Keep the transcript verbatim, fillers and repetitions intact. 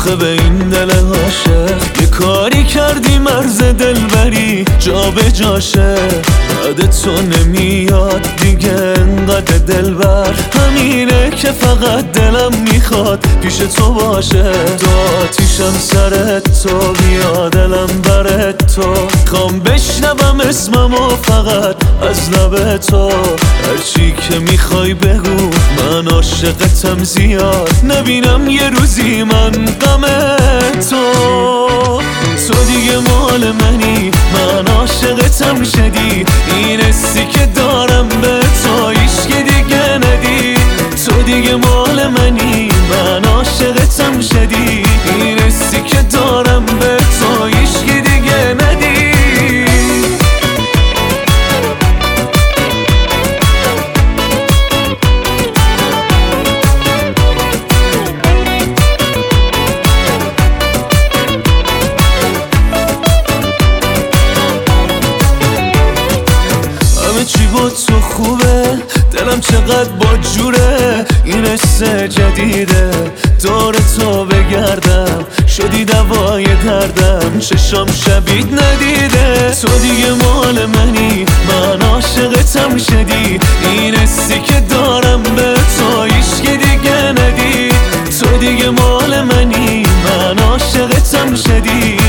آخه به این دل عاشق یه کاری کردی مرز دلبری جا به جاشه. بعد تو نمیاد دیگه انقدر دلبر، همینه که فقط دلم میخواد پیش تو باشه. داتیشم سرت تو بیا دلم برت تو، خوام بشنوم اسمم و فقط از لب تو. هرچی که میخوای بگو من عاشقتم زیاد، نبینم یه روزی من غم تو. تو دیگه مال منی من عاشقتم شدی، این حسی که دارم به تو هیچکی دیگه ندی. تو دیگه مال منی من عاشقتم شدی، این حسی که دارم به تو هیچکی دیگه ندی. چی با تو خوبه، دلم چقدر با جوره، این حس جدیده دور تو بگردم، شدی دوای دردم، چشام شبید ندیده. تو دیگه مال منی من عاشقتم شدی، این حسی که دارم به تو هیچکی دیگه ندی. تو دیگه مال منی من عاشقتم شدی،